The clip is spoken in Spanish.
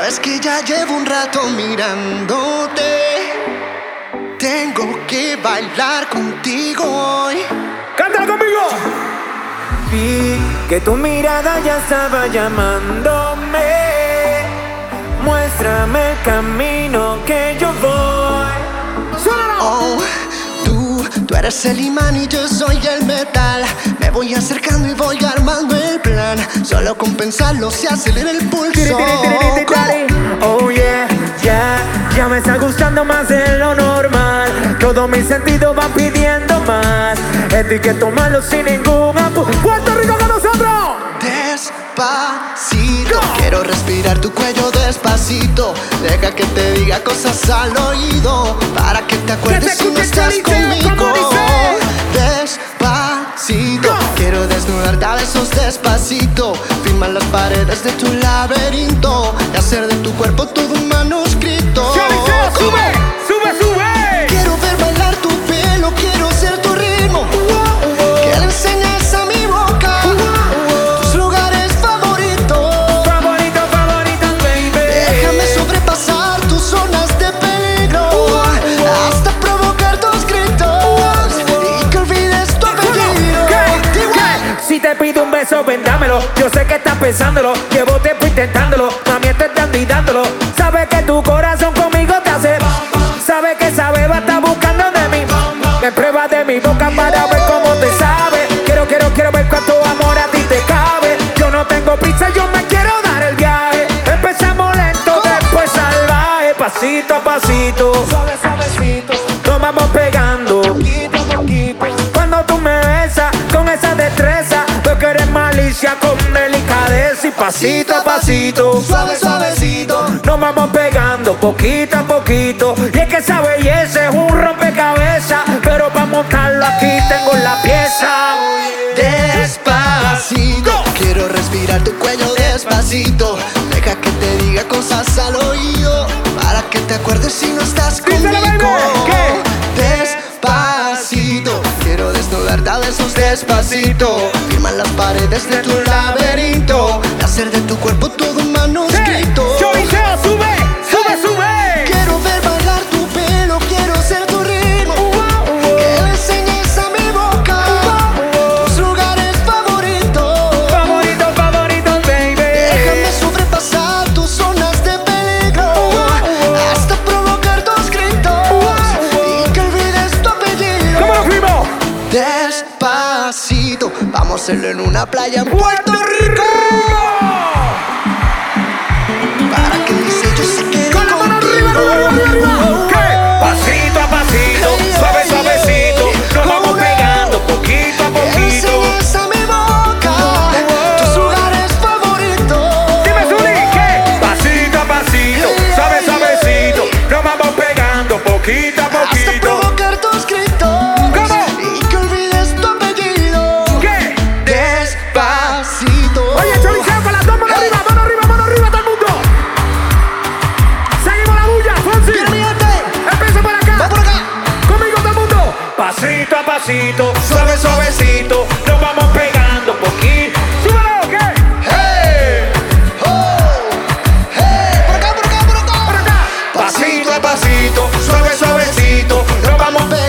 Es que ya llevo un rato mirándote. Tengo que bailar contigo hoy. ¡Cántala conmigo! Vi que tu mirada ya estaba llamándome. Muéstrame el camino que yo voy. Oh, tú eres el imán y yo soy el metal. Me voy acercando y voy armando el plan. Solo con pensarlo se acelera el pulso. Oh yeah, ya me está gustando más de lo normal. Todos mis sentidos van pidiendo más. Esto hay que tomarlo sin ningún apuro. ¡Puerto Rico con nosotros! Despacito, quiero respirar tu cuello despacito. Deja que te diga cosas al oído, para que te acuerdes si no estás conmigo. Despacito, quiero desnudarte a besos despacito. Firmar las paredes de tu laberinto y hacer de tu cuerpo todo un manuscrito. ¡Sube! ¡Sube, sube! Quiero ver bailar tu pelo, quiero ser tu ritmo. Que le enseñes a mi boca tus lugares favoritos. Favoritos, baby. Déjame sobrepasar tus zonas de peligro, hasta provocar tus gritos y que olvides tu apellido. ¿Qué? Si te pido un beso, ven dámelo. Yo sé que estás pensándolo, llevo tiempo intentándolo. Mami, estoy dando y dándolo. Sabes que tu corazón conmigo te hace. Sabes que sabe, va a estar buscando de mí. Me pruebas de mi boca para ver cómo te sabe. Quiero ver cuánto amor a ti te cabe. Yo no tengo prisa, yo me quiero dar el viaje. Empezamos lento, después salvaje. Pasito a pasito, suavecito, nos vamos pegando. Cuando tú me besas con esa destreza, veo que eres malicia con delicadeza. Y pasito a pasito, Suavecito, nos vamos pegando poquito a poquito. Y es que esa belleza es un rompecabezas, pero para montarlo aquí tengo la pieza. despacito, quiero respirar tu cuello despacito. Deja que te diga cosas al oído, para que te acuerdes si no estás Díselo, conmigo. baby. Despacito, quiero desnudarte a besos despacito. Firmar las paredes de tu laberinto y hacer de tu cuerpo todo un manuscrito. ¡Choliseo, sube! ¡Sube, sube! Quiero ver bailar tu pelo, quiero ser tu ritmo. Que le enseñes a mi boca tus lugares favoritos. Favoritos, baby. Déjame sobrepasar tus zonas de peligro, hasta provocar tus gritos y que olvides tu apellido. ¿Cómo lo fuimos? Despacito, vamos a hacerlo en una playa en Puerto Rico, para que mi sello se quede ¡Con la mano arriba, contigo. arriba! ¿Qué? Pasito a pasito, suavecito, nos vamos pegando poquito a poquito. Enseñas a mi boca tus lugares favoritos. Dime, Zuli, ¿qué? Pasito a pasito, suavecito, nos vamos pegando poquito a Hasta poquito. provocar tus gritos y que olvides tu apellido. ¿Qué? Despacito. Oye, Choliseo, con las dos manos arriba, mano arriba, todo el mundo. Seguimos la bulla, Fonsi. Mira mi gente, Empieza por va acá. por acá. Conmigo todo el mundo. Pasito a pasito, suavecito, nos vamos pegando poquito. Súbelo, ¿qué? Hey, oh, hey. Por acá, por acá, por acá. Por acá. Pasito a pasito, suavecito, nos vamos pegando.